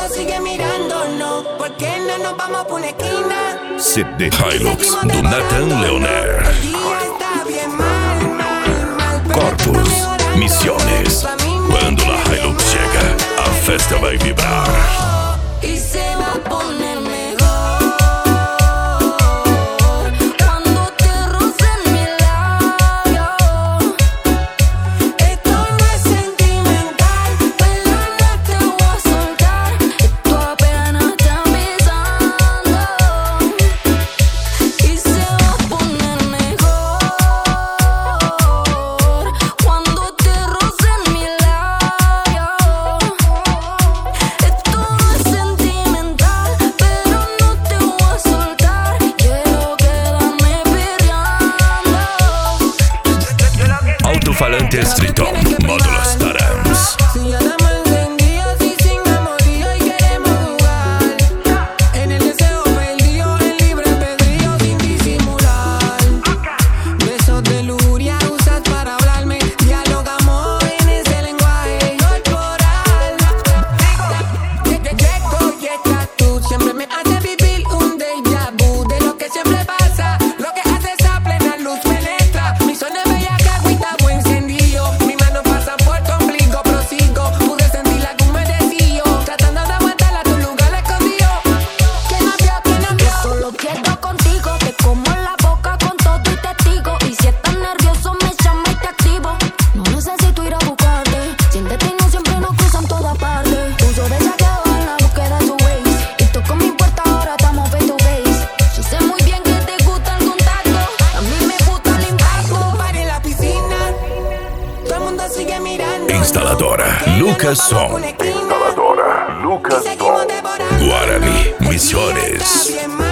sigue mirándonos. ¿Por qué no nos vamos por una esquina? CD Hilux do Nathan Leoner. El día está bien mal, mal, mal, pero Corpus, está mejorando. Misiones. Pa' mí me Quando la Hilux chega, a festa vai vibrar. y se va a poner mejor. Alto-falantes Triton, módulos Starams. Si ya estamos encendidos y sin amorío y queremos jugar, en el deseo perdido, en libre albedrío sin disimular. Besos de lujuria usas para hablarme, dialogamos en ese lenguaje corporal. Llego y estás tú, siempre me hace vivir un déjà vu de lo que siempre pasa, lo que haces a plena luz penetra. Mi sueño es bella que agüita buen encendido, mi mano pasa por tu ombligo, prosigo, pude sentir la humedecillo, tratando de aguantar a tu lugar escondido. Que no vio, Yo solo quiero contigo, te como la boca con todo y testigo. Y si estás nervioso me llama y te activo. No necesito ir a buscarte, siéntete y no siempre nos cruzan todas partes. Uso de saqueo en la búsqueda de tu ways. Y toco mi puerta, ahora estamos face to face. Yo sé muy bien que te gusta el contacto, a mí me gusta el impacto. para en la piscina, todo el mundo sigue mirando. Instaladora Lucas Som. Instaladora Lucas Som. Guarani, Misiones.